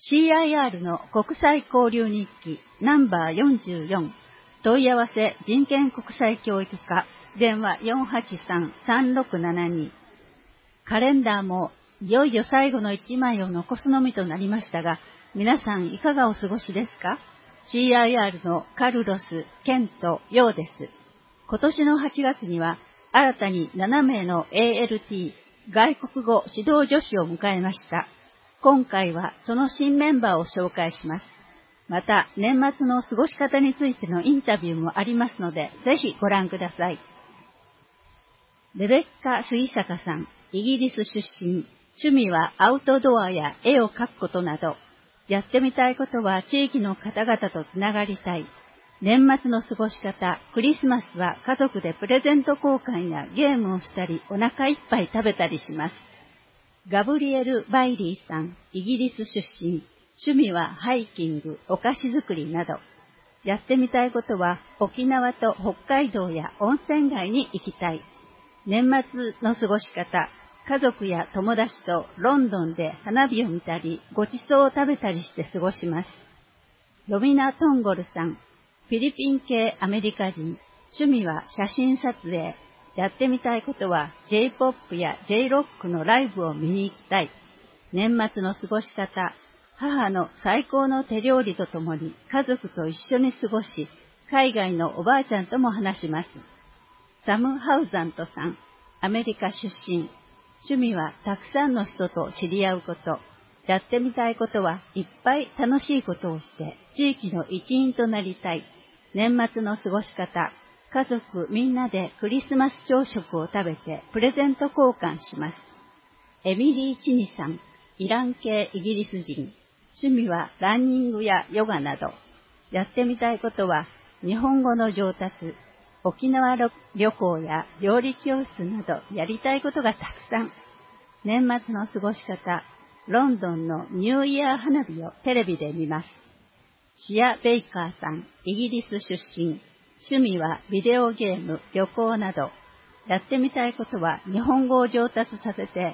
CIR の国際交流日記ナンバー44問い合わせ人権国際教育課電話 483-3672 カレンダーもいよいよ最後の1枚を残すのみとなりましたが、皆さんいかがお過ごしですか？ CIR のカルロス、ケント、ヨウです。今年の8月には新たに7名の ALT 外国語指導助手を迎えました。今回はその新メンバーを紹介します。また、年末の過ごし方についてのインタビューもありますので、ぜひご覧ください。レベッカ・杉坂さん、イギリス出身、趣味はアウトドアや絵を描くことなど、やってみたいことは地域の方々とつながりたい。年末の過ごし方、クリスマスは家族でプレゼント交換やゲームをしたり、お腹いっぱい食べたりします。ガブリエル・バイリーさん、イギリス出身、趣味はハイキング、お菓子作りなど、やってみたいことは沖縄と北海道や温泉街に行きたい。年末の過ごし方、家族や友達とロンドンで花火を見たり、ごちそうを食べたりして過ごします。ロミナ・トンゴルさん、フィリピン系アメリカ人、趣味は写真撮影。やってみたいことは J-POP や J-ROCK のライブを見に行きたい。年末の過ごし方、母の最高の手料理とともに家族と一緒に過ごし、海外のおばあちゃんとも話します。サム・ハウザントさん、アメリカ出身。趣味はたくさんの人と知り合うこと。やってみたいことはいっぱい楽しいことをして地域の一員となりたい。年末の過ごし方、家族みんなでクリスマス朝食を食べてプレゼント交換します。エミリー・チニさん、イラン系イギリス人。趣味はランニングやヨガなど。やってみたいことは日本語の上達、沖縄旅行や料理教室などやりたいことがたくさん。年末の過ごし方、ロンドンのニューイヤー花火をテレビで見ます。シア・ベイカーさん、イギリス出身。趣味はビデオゲーム、旅行など。やってみたいことは日本語を上達させて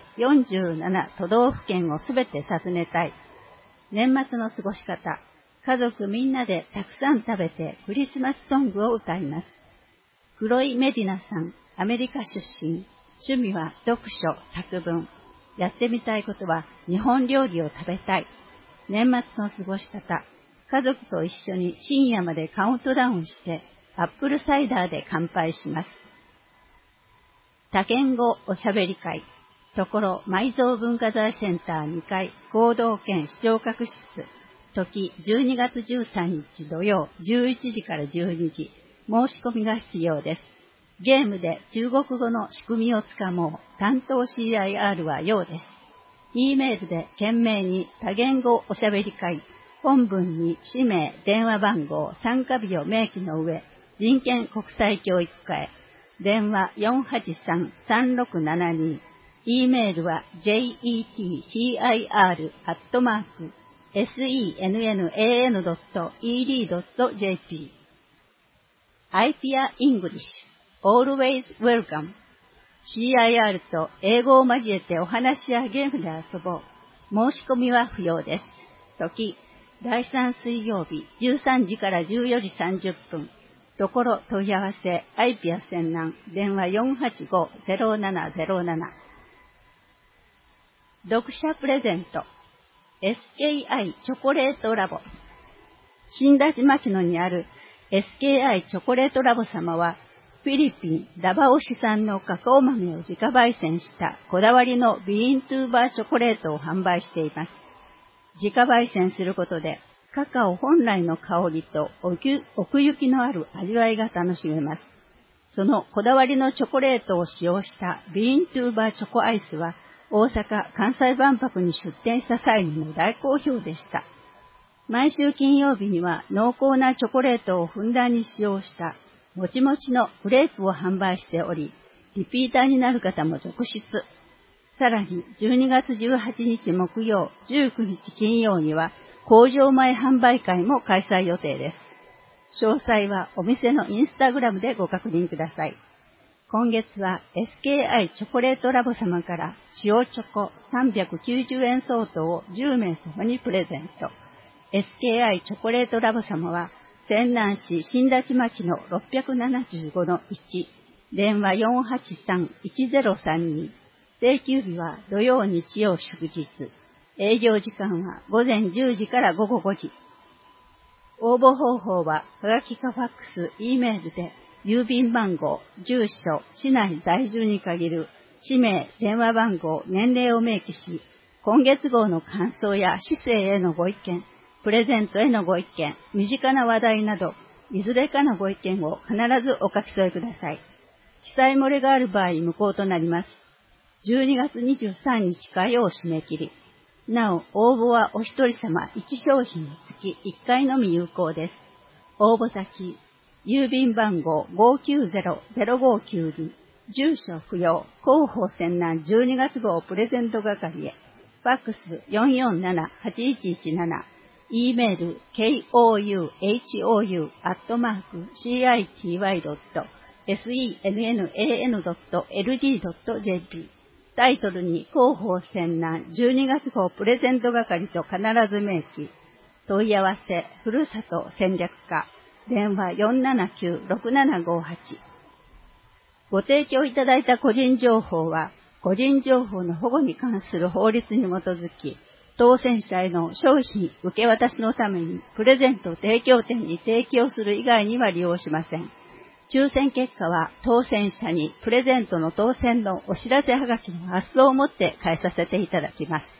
47都道府県をすべて訪ねたい。年末の過ごし方、家族みんなでたくさん食べてクリスマスソングを歌います。クロイ・メディナさん、アメリカ出身。趣味は読書、作文。やってみたいことは日本料理を食べたい。年末の過ごし方、家族と一緒に深夜までカウントダウンしてアップルサイダーで乾杯します。多言語おしゃべり会、ところ埋蔵文化財センター2階行動兼視聴覚室、時12月13日土曜11時から12時、申し込みが必要です。ゲームで中国語の仕組みをつかもう。担当 CIR はようです。E メールで懸命に多言語おしゃべり会、本文に氏名、電話番号、参加日を明記の上、人権国際教育課へ。電話 483-3672。E メールは jetcir@sennan.ed.jp。IPEA English Always Welcome。 CIR と英語を交えてお話やゲームで遊ぼう。申し込みは不要です。時、第3水曜日13時から14時30分。ところ問い合わせ、IPEA 泉南、電話 485-0707。読者プレゼント。SKI チョコレートラボ。新田島木野にある SKI チョコレートラボ様は、フィリピン・ダバオ市産のカカオ豆を自家焙煎したこだわりのビーントゥーバーチョコレートを販売しています。自家焙煎することで、カカオ本来の香りと奥行きのある味わいが楽しめます。そのこだわりのチョコレートを使用したビーントゥーバーチョコアイスは、大阪・関西万博に出店した際にも大好評でした。毎週金曜日には濃厚なチョコレートをふんだんに使用したもちもちのクレープを販売しており、リピーターになる方も続出。さらに12月18日木曜、19日金曜には工場前販売会も開催予定です。詳細はお店のインスタグラムでご確認ください。 今月は SKI チョコレートラボ様から塩チョコ390円相当を10名様にプレゼント。SKI チョコレートラボ様は、泉南市新立町の 675-1、電話483-1032、請求日は土曜日曜祝日、営業時間は午前10時から午後5時。応募方法は、はがきかファックス、Eメールで、郵便番号、住所、市内在住に限る、氏名、電話番号、年齢を明記し、今月号の感想や市政へのご意見、プレゼントへのご意見、身近な話題など、いずれかのご意見を必ずお書き添えください。記載漏れがある場合無効となります。12月23日火曜締め切り。なお、応募はお一人様1商品につき1回のみ有効です。応募先、郵便番号 590-0592、住所不要、広報泉南12月号プレゼント係へ、ファックス 447-8117、Eメール kouhou.city.sennan.lg.jp、タイトルに広報泉南12月号プレゼント係と必ず明記。問い合わせ、ふるさと戦略課、電話 479-6758。ご提供いただいた個人情報は、個人情報の保護に関する法律に基づき、当選者への商品受け渡しのためにプレゼント提供店に提供する以外には利用しません。抽選結果は当選者にプレゼントの当選のお知らせはがきの発送をもって返させていただきます。